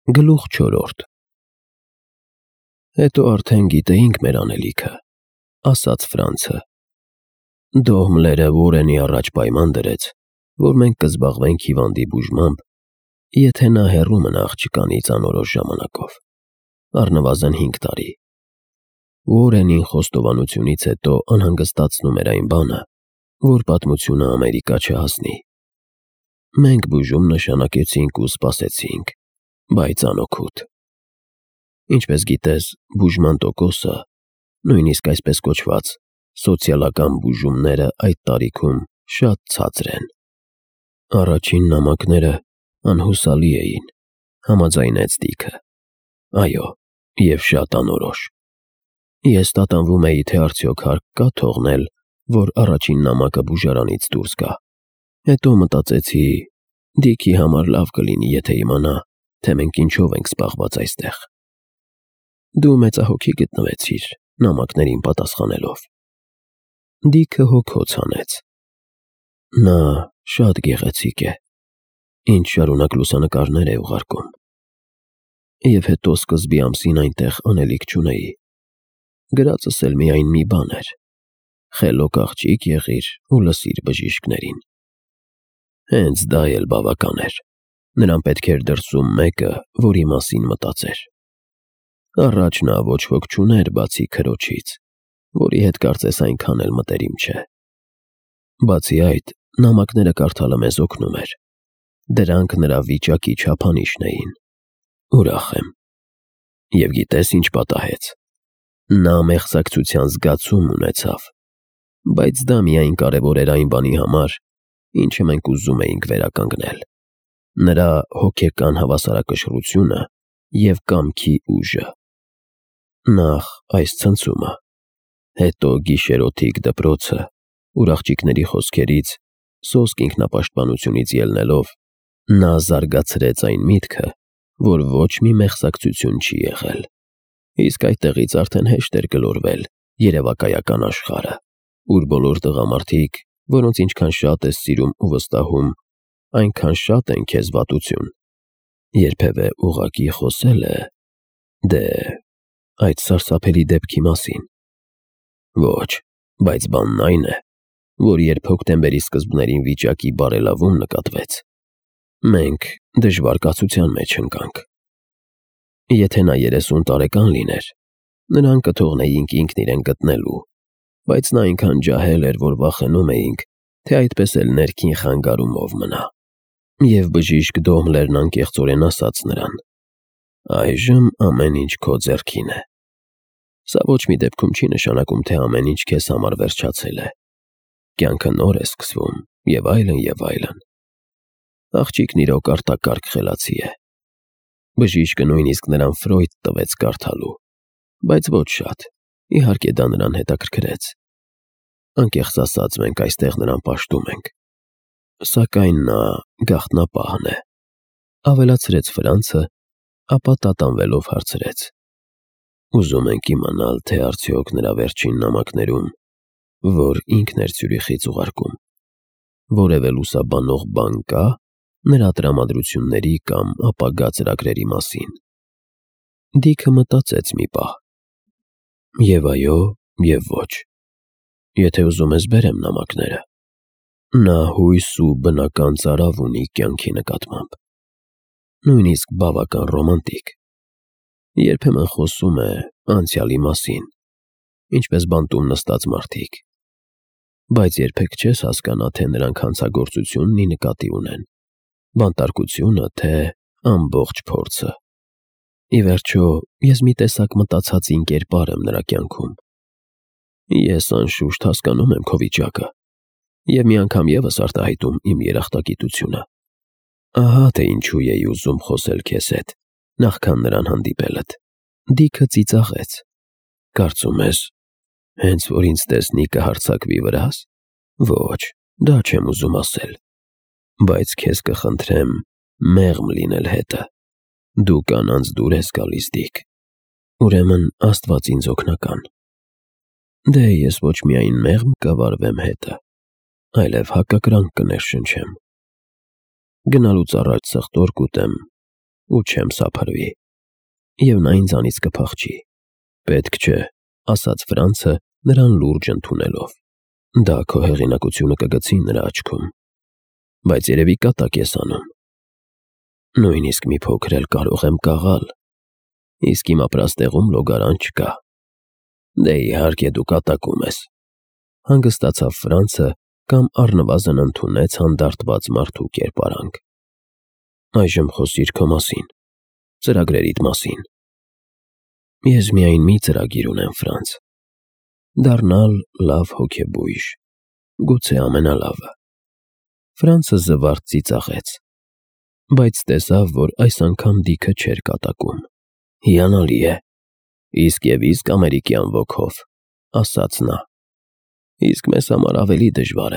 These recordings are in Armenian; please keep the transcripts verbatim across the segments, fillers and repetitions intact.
Գլուխ չորրորդ Հետո արդեն գիտեինք մեր անելիքը, ասաց Ֆրանցը։ Դոհմլերը Ուորենի առաջ պայման դրեց, որ մենք կզբաղվենք հիվանդի բուժմամբ, եթե նա հեռու մնա աղջկանից անորոշ ժամանակով, առնվազն հինգ տարի։ Ուորենին խոստովանությունից հետո անհանգստացնում էր այն բանը, որ պատմությունը Ամերիկա չհասնի։ Մենք բուժում նշանակեցինք ու սպասեցինք, բայց անօգուտ։ Ինչպես գիտես, բուժման տոկոսը, նույնիսկ այսպես կոչված սոցիալական բուժումները այդ տարիքում շատ ցածր են։ Առաջին նամակները անհուսալի էին, համաձայնեց Դիքը։ Այո, և շատ անորոշ։ Ես տատանվում էի, թե արդյոք հարկ կա թողնել, որ առաջին նամակը բուժարանից դուրս գա։ Հետո մտածեցի, Դիքի համար լավ կլինի, եթե իմանա, թե մենք ինչով ենք զբաղված այստեղ։ Դու մեծահոգի գտնվեցիր, նամակներին պատասխանելով։ Դիքը հոգոց հանեց։ Նա շատ գեղեցիկ է, ինչ շարունակ լուսանկարներ է ուղարկում։ Եվ հետո սկզբի ամսին այնտեղ անելիք չունեի։ Գրածս էլ միայն մի բան էր. խելոք աղջիկ եղիր ու լսիր բժիշկներին։ Հենց դա էլ բավական էր։ Նրան պետք էր դրսում մեկը, որի մասին մտածեր։ Առաջ նա ոչ ոք չուներ բացի քրոջից, որի հետ կարծես այնքան էլ մտերիմ չէ։ Բացի այդ, նամակները կարդալը մեզ օգնում էր։ Դրանք նրա վիճակի չափանիշն էին։ Ուրախ եմ։ Եվ գիտես ինչ պատահեց։ Նա մեղսակցության զգացում ունեցավ, բայց դա միայն կարևոր էր այն բանի համար, ինչը մենք ուզում էինք վերականգնել։ Նրա հոգեկան հավասարակշռությունը և կամքի ուժը։ Նախ այս ցնցումը, հետո գիշերօթիկ դպրոցը, ուր աղջիկների խոսքերից, սոսկ ինքնապաշտպանությունից ելնելով, նա զարգացրեց այն միտքը, որ ոչ մի մեղսակցություն չի եղել։ Իսկ այդտեղից արդեն հեշտ էր գլորվել երևակայական աշխարհը, ուր բոլոր տղամարդիկ, որոնց ինչքան շատ ես սիրում ու վստահում, այնքան շատ են քեզ վատություն։ Երբևէ ուղղակի խոսել է, դե, այդ սարսափելի դեպքի մասին։ Ոչ, բայց բանն այն է, որ երբ հոկտեմբերի սկզբներին վիճակի բարելավում նկատվեց, մենք դժվար կացության մեջ ընկանք։ Եթե նա երեսուն տարեկան լիներ, նրան կթողնեինք ինքն իրեն գտնելու, բայց նա այնքան ջահել էր, որ վախենում էինք, թե այդպես էլ ներքին խանգարումով մնա։ Եվ բժիշկ Դոհմլերն անկեղծորեն ասաց նրան. այժմ ամեն ինչ քո ձեռքին է։ Սա ոչ մի դեպքում չի նշանակում, թե ամեն ինչ քեզ համար վերջացել է։ Կյանքը նոր է սկսվում, և այլն, և այլն։ Աղջիկն իրոք արտակարգ խելացի է։ Բժիշկը նույնիսկ նրան Ֆրոյդ տվեց կարդալու, բայց ոչ շատ, իհարկե դա նրան հետաքրքրեց։ Անկեղծ ասած, մենք այստեղ նրան պաշտում ենք։ Սակայն նա գաղտնապահն է, ավելացրեց Ֆրանցը, ապա տատանվելով հարցրեց. ուզում ենք իմանալ, թե արդյոք նրա վերջին նամակներում, որ ինքն էր Ցյուրիխից ուղարկում, որևէ լուսաբանող բան կա նրա տրամադրությունների կամ ապագա ծրագրերի մասին։ Դիքը մտածեց մի պահ. և այո, և ոչ։ Եթե ուզում ես բերեմ նամակները։ Նա հույս ու բնական ծարավ ունի կյանքի նկատմամբ, նույնիսկ բավական ռոմանտիկ։ Երբեմն խոսում է անցյալի մասին, ինչպես բանտում նստած մարդիկ, բայց երբեք չես հասկանա, թե նրանք հանցագործությունն ի նկատի ունեն, բանտարկությունը, թե ամբողջ փորձը։ Ի վերջո, ես մի տեսակ մտածածին կերպար եմ նրա կյանքում։ Ես անշուշտ հասկանում եմ քո վիճակը և մի անգամ ևս արտահայտում իմ երախտագիտությունը։ Ահա թե ինչու էի ուզում խոսել քեզ հետ, նախքան նրան հանդիպելդ։ Դիքը ծիծաղեց։ Կարծում ես, հենց որ ինձ տեսնի կհարձակվի վրաս։ Ոչ, դա չեմ ուզում ասել։ Բայց քեզ կխնդրեմ մեղմ լինել հետը։ Դու կանանց դուր ես գալիս, Դիք։ Ուրեմն Աստված ինձ օգնական։ Դե ես ոչ միայն մեղմ կվարվեմ հետը, այլև հակակրանք կներշնչեմ։ Գնալուց առաջ ցղտոր կուտեմ ու չեմ սափրվի, և նա ինձանից կփախչի։ Պետք չէ, ասաց Ֆրանցը նրան լուրջ ընդունելով։ Դա քո հեղինակությունը կգցի նրա աչքում, բայց երևի կատակ ես անում։ Նույնիսկ մի փոքր էլ կարող եմ կաղալ, իսկ իմ ապրաստեղում լոգարան չկա։ Դե իհարկե դու կատակում ես, հանգստացավ Ֆրանցը կամ առնվազն ընդունեց հանդարտված մարդու կերպարանք։ Այժմ խոսիր քո մասին, ծրագրերիդ մասին։ Ես միայն մի ծրագիր ունեմ, Ֆրանց, դառնալ լավ հոգեբույժ, գուցե ամենալավը։ Ֆրանցը զվարթ ծիծաղեց, բայց տեսավ, որ այս անգամ Դիքը չէր կատակում։ Հիանալի է, իսկ և իսկ ամերիկյան ոգով, ասաց նա, իսկ մեզ համար ավելի դժվար է։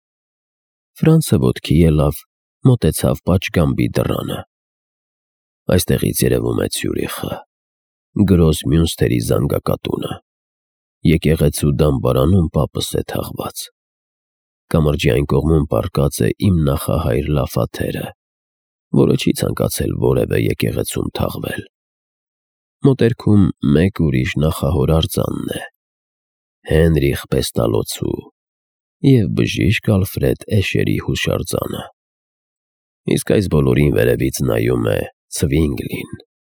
Ֆրանցը ոտքի ելավ, մոտեցավ պատշգամբի դռանը։ Այստեղից երևում է Ցյուրիխը, Գրոսմյունստերի զանգակատունը, եկեղեցու դամբարանում պապս է թաղված։ Կամրջի այն կողմում պառկած է իմ նախահայր Լաֆաթերը, որը չի ցանկացել որևէ եկեղեցում թաղվել։ Մոտերքում մեկ ուրիշ նախահոր արձանն է, Հենրիխ Պեստալոցու և բժիշկ Ալֆրեդ Էշերի հուշարձանը։ Իսկ այս բոլորին վերևից նայում է Ցվինգլին։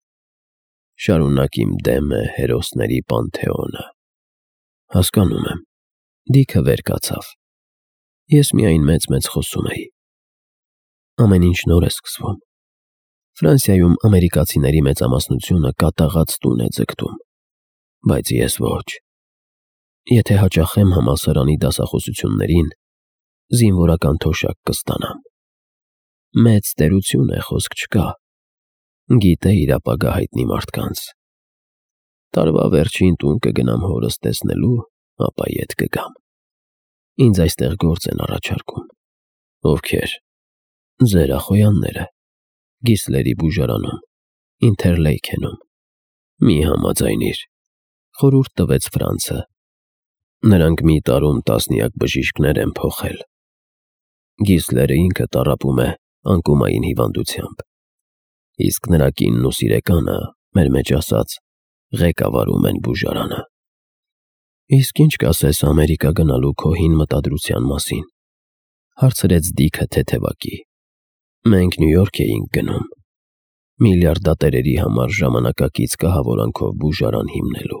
Շարունակ իմ դեմ է հերոսների պանթեոնը։ Հասկանում եմ, Դիքը վեր կացավ։ Ես միայն մեծ-մեծ խոսում էի։ Ամեն ինչ նոր է սկսվում։ Ֆրանսիայում ամերիկացիների մեծամասնությունը կատաղած տուն է ձգտում, բայց ես ոչ։ Եթե հաճախեմ համալսարանի դասախոսություններին, զինվորական թոշակ կստանամ։ Մեծ տերություն է, խոսք չկա, գիտե իր ապագա հայտնի մարդկանց։ Տարվա վերջին տուն կգնամ հորս տեսնելու, ապա ետ կգամ։ Ինձ այստեղ գործ են առաջարկում։ Ովքեր։ Ձեր ախոյանները, Գիսլերի բուժարանում, Ինթերլեյքենում։ Մի համաձայնիր, խորհուրդ տվեց Ֆրանցը։ Նրանք մի տարում տասնյակ բժիշկներ են փոխել։ Գիսլերը ինքը տառապում է անկումային հիվանդությամբ, իսկ նրա կինն ու սիրեկանը, մեր մեջ ասած, ղեկավարում են բուժարանը։ Իսկ ինչ կասես Ամերիկա գնալու քո հին մտադրության մասին, հարցրեց Դիքը թեթևակի։ Մենք Նյու Յորք էինք գնում, միլիարդատերերի համար ժամանակակից կահավորանքով բուժարան հիմնելու։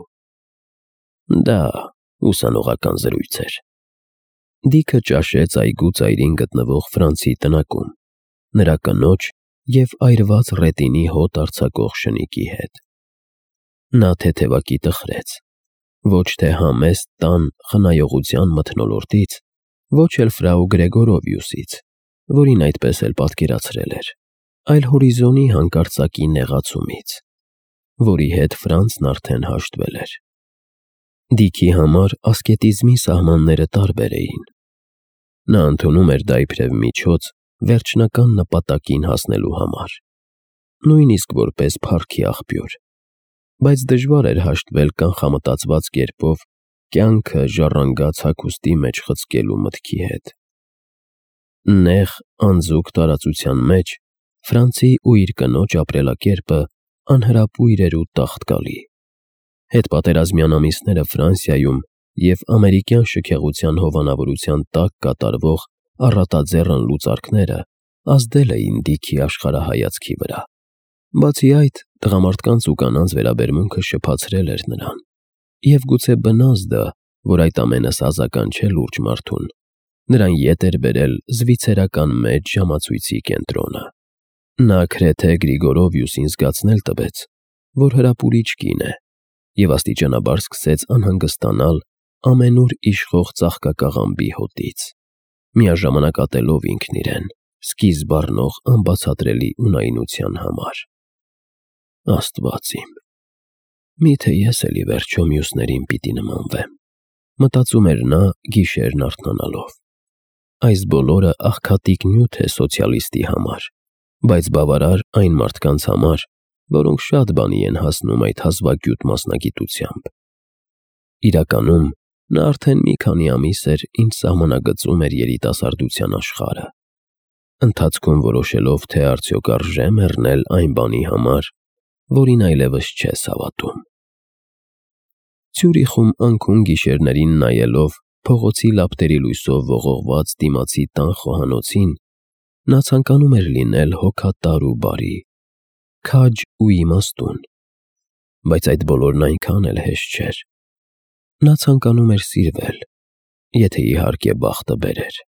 Դա ուսանողական զրույց էր։ Դիքը ճաշեց այգու ծայրին գտնվող Ֆրանցի տնակում, նրա կնոջ և այրված ռետինի հոտ արձակող շնիկի հետ։ Նա թեթևակի տխրեց, ոչ թե համեստ տան խնայողության մթնոլորտից, ոչ էլ ֆրау Գրեգորովիուսից, որին այդպես էլ պատկերացրել էր, այլ հորիզոնի հանկարծակի նեղացումից, որի հետ Ֆրանցն արդեն հաշտվել էր։ Դիքի համար ասկետիզմի սահմանները տարբեր էին։ Նա ընդունում էր դա իբրև միջոց վերջնական նպատակին հասնելու համար, նույնիսկ որպես փառքի աղբյուր, բայց դժվար էր հաշտվել կանխամտածված կերպով կյանքը ժառանգած հագուստի մեջ խցկելու մտքի հետ։ Նեղ, անձուկ տարածության մեջ Ֆրանցի ու իր կնոջ ապրելակերպը անհրապույր էր ու տաղտկալի։ Հետպատերազմյան ամիսները Ֆրանսիայում և ամերիկյան շքեղության հովանավորության տակ կատարվող առատաձեռն լուծարքները ազդել էին Դիքի աշխարհայացքի վրա։ Բացի այդ, տղամարդկանց ու կանանց վերաբերմունքը շփացրել էր նրան, և գուցե բնազդը, որ այդ ամենը սազական չէ լուրջ մարդուն, նրան ետ էր բերել զվիցերական մեծ ժամացույցի կենտրոնը։ Նա Քրեթե Գրիգորովիուսին զգացնել տվեց, որ հրապուրիչ կին է, և աստիճանաբար սկսեց անհանգստանալ ամենուր իշխող ծաղկակաղամբի հոտից, միաժամանակ ատելով ինքն իրեն սկիզբ առնող անբացատրելի ունայնության համար։ Աստված իմ, միթե ես էլ ի վերջո մյուսներին պիտի նմանվեմ, մտածում էր նա գիշերն արթնանալով։ Այս բոլորը աղքատիկ նյութ է սոցիալիստի համար, բայց բավարար այն մարդկանց համար, որոնք շատ բանի են հասնում այդ հազվագյուտ մասնագիտությամբ։ Իրականում, նա արդեն մի քանի ամիս էր ինչ սահմանագծում էր երիտասարդության աշխարհը։ ընթացքում որոշելով, թե արդյոք արժե մեռնել այն բանի համար, որին այլևս չես հավատում։ Ցյուրիխում անքուն գիշերներին նայելով փողոցի լապտերի լույսով ողողված դիմացի տան խոհանոցին, նա ցանկանում էր լինել հոգատար ու բարի, քաջ ու իմաստուն, բայց այդ բոլորն այնքան էլ հեշտ չէր։ Նա ցանկանում էր սիրվել, եթե իհարկե բախտը բերեր։